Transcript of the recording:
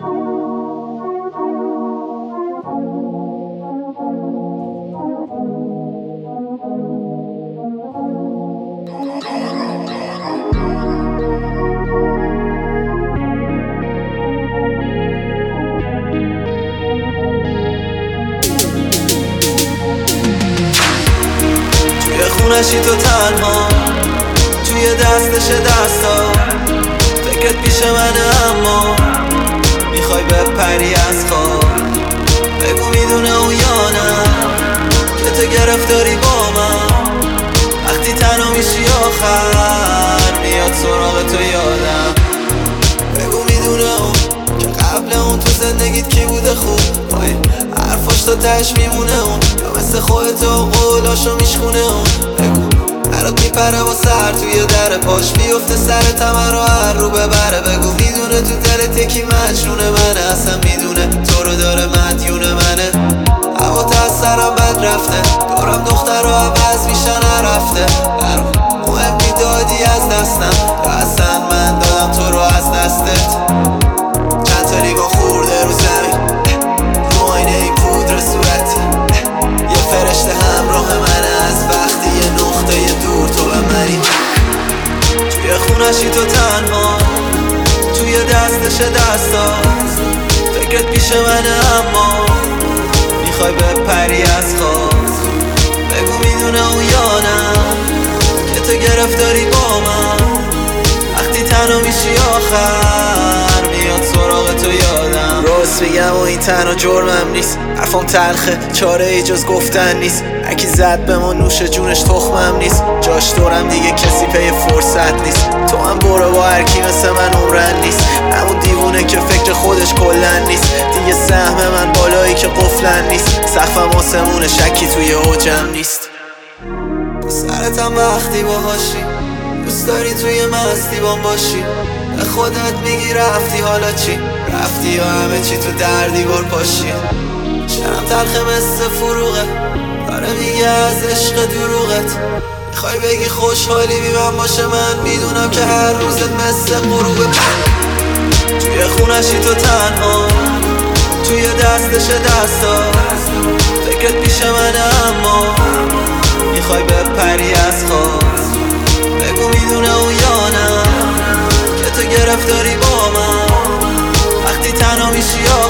خونشی تو تنها توی دستش دستا، فکرت پیش منه اما میخوای بپری از خواب. بگو میدونه او یا نه که تو گرفتاری با من، وقتی تنها میشی آخر میاد سراغ تو یادم. بگو میدونه اون که قبل اون تو زندگیت کی بوده خوب، حرفاش تا تش میمونه اون، یا مثل خودت و قولاشو میشخونه اون. بگو برات میپره با سر توی در پاش بیفته سر تمر رو هر رو ببره. بگو میدونه تو دلت یکی مجنونه منه، اصلا میدونه تو رو داره مدیونه منه. هوا تا از سرم بد رفته، دورم دختر رو عوض میشن نرفته. برام مهم میدادی از دستم یا اصلا من دادم تو رو از دستت. چند تا لیوان خورده رو زمین، رو آینه این پودر صورتی، یه فرشته همراه منه از وقتی یه نقطه دور تو و منی. توی خونشی تو تنها توی دستش دستا، فکرت پیش منه اما میخوای بپری از خواب. بگو میدونه او یا نه که تو گرفتاری با من، وقتی تنها میشی آخر میاد سراغ تو یادم. راست بگم و این تنها جرمم نیست، حرفم تلخه چاره ای جز گفتن نیست. هرکی زد به ما نوش جونش تخمم نیست، جاش دورم دیگه کسی پی فرصت نیست. تو هم برو با هرکی مثل من عمرن نیست، همون دیوونه که فکر خودش کلن نیست. دیگه سهم من بالایی که قفلن نیست، سقفم آسمونه شکی توی اوجم نیست. سرتم وقتی باهاشی دوست داری توی مستی بام باشی، به خودت میگی رفتی حالا چی؟ رفتی یا همه چی تو در دیوار پاشی. شرم تلخه مثل فروغه، داره میگه از عشق دروغت. میخوای بگی خوشحالی بی من باشه، من میدونم که هر روزت مثل غروبه. توی خونشی تو تنها توی دستش دستا، فکرت پیش منه اما میخوای بپری از خواب. بگو میدونه او یا نه که تو گرفتاری با من، وقتی تنها میشی